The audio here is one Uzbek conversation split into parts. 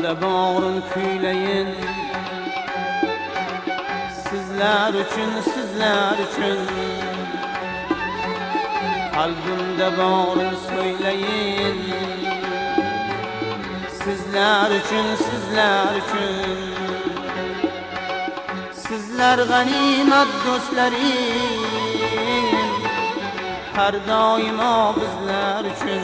Qalbimda bağrın kuylayin Sizler üçün, sizler üçün Qalbimda bağrın söyleyin Sizler üçün, sizler üçün Sizler ganimet dostlarım Her daima bizler üçün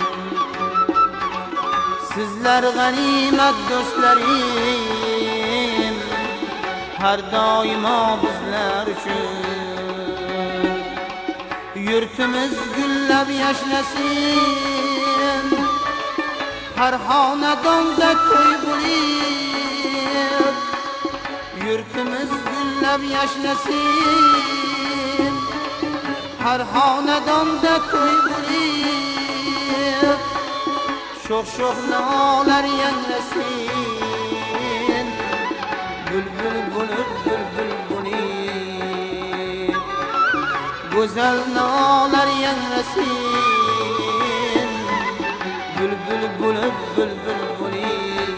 Sizler ganimet dostlarım Her daima bizler üçün Yurtimiz güllab yaşlasın Her hanadonda to'y bo'lib Yurtimiz güllab yaşlasın Her hanadonda to'y bo'lib Sho'x nolalar yangrasin Bülbül bo'lib bülbül bo'lib Go'zal nolalar yangrasin Bülbül bo'lib bülbül bo'lib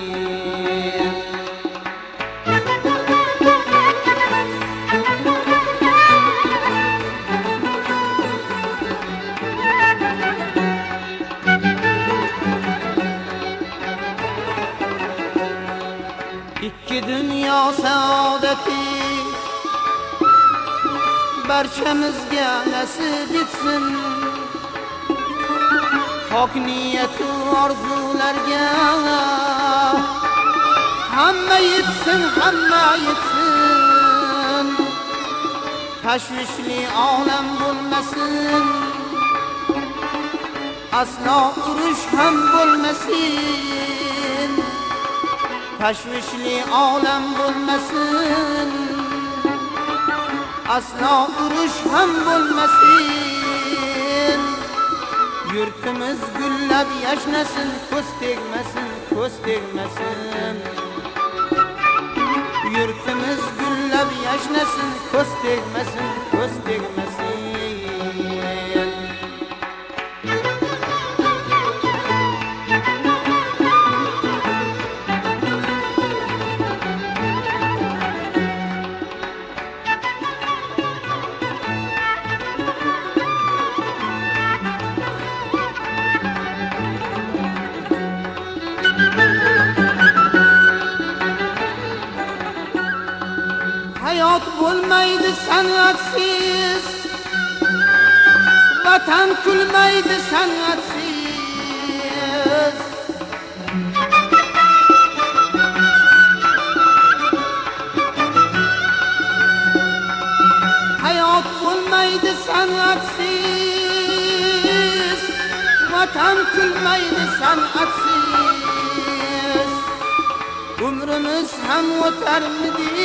İki dünya saadeti barchamizga nasib etsin Hok niyatu orzularga hamma yetsin Tashvishli olam bo'lmasin Aslo urush ham bo'lmasin Tashvishli olam bo'lmasin Aslo urush ham bo'lmasin Yurtimiz gullab yashnasin ko'z tegmasin Yurtimiz gullab yashnasin ko'z tegmasin Hayot bo'lmaydi san'atsiz Vatan kulmaydi san'atsiz Hayot bo'lmaydi san'atsiz Vatan kulmaydi san'atsiz Umrimiz ham o'tarmidi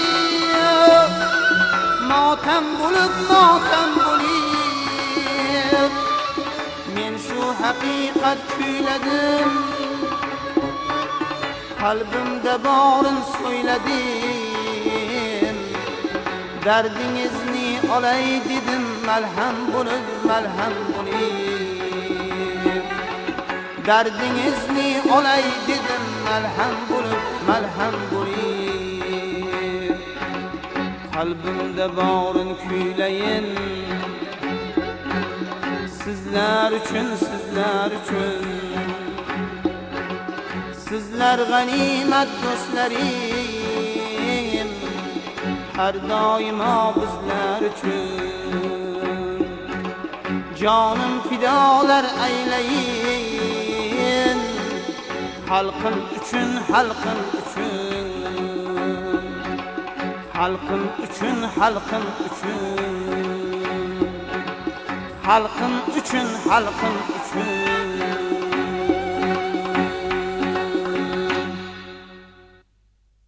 Motam bo'lib Men shu haqiqat kuyladim Qalbimda borin so'yladim Dardingizni olay dedim malham bo'lib Dardingizni olay dedim malham bo'lib Qalbimda borin kuylayin Sizler üçün Sizler ganimet dostlarım Her daima bizler üçün Canım fidolar aylayin Halkın üçün Halkın üçün Halkın üçün